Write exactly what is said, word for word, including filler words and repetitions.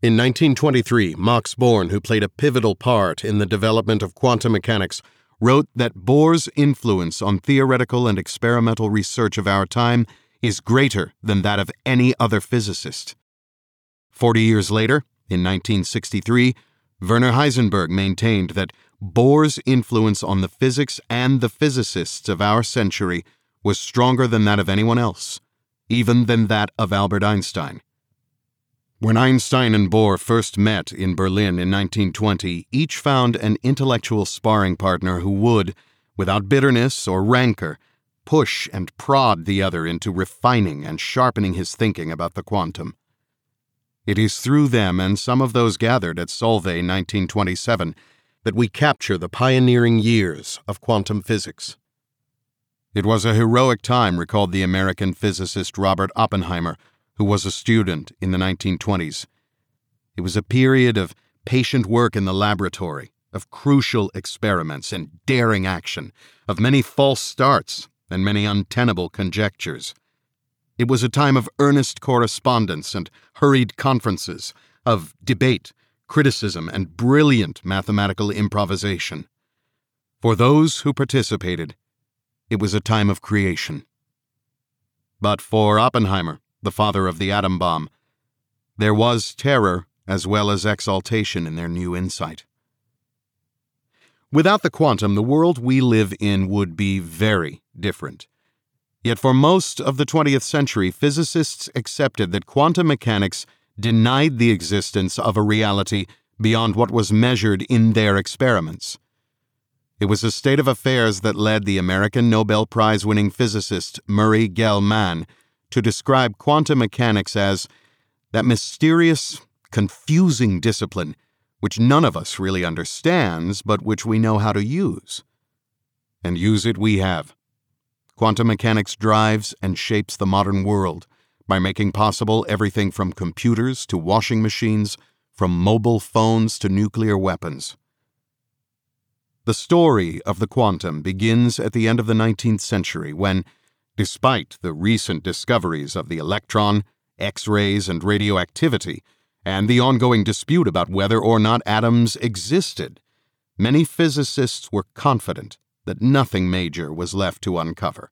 In nineteen twenty-three, Max Born, who played a pivotal part in the development of quantum mechanics, wrote that Bohr's influence on theoretical and experimental research of our time is greater than that of any other physicist. Forty years later, in nineteen sixty-three, Werner Heisenberg maintained that Bohr's influence on the physics and the physicists of our century was stronger than that of anyone else, even than that of Albert Einstein. When Einstein and Bohr first met in Berlin in nineteen twenty, each found an intellectual sparring partner who would, without bitterness or rancor, push and prod the other into refining and sharpening his thinking about the quantum. It is through them and some of those gathered at Solvay nineteen twenty-seven that we capture the pioneering years of quantum physics. It was a heroic time, recalled the American physicist Robert Oppenheimer, who was a student in the nineteen twenties. It was a period of patient work in the laboratory, of crucial experiments and daring action, of many false starts and many untenable conjectures. It was a time of earnest correspondence and hurried conferences, of debate, criticism, and brilliant mathematical improvisation. For those who participated, it was a time of creation. But for Oppenheimer, the father of the atom bomb, there was terror as well as exaltation in their new insight. Without the quantum, the world we live in would be very different. Yet for most of the twentieth century, physicists accepted that quantum mechanics denied the existence of a reality beyond what was measured in their experiments. It was a state of affairs that led the American Nobel Prize-winning physicist Murray Gell-Mann to describe quantum mechanics as that mysterious, confusing discipline which none of us really understands, but which we know how to use. And use it we have. Quantum mechanics drives and shapes the modern world by making possible everything from computers to washing machines, from mobile phones to nuclear weapons. The story of the quantum begins at the end of the nineteenth century when, despite the recent discoveries of the electron, X-rays, and radioactivity, and the ongoing dispute about whether or not atoms existed, many physicists were confident that nothing major was left to uncover.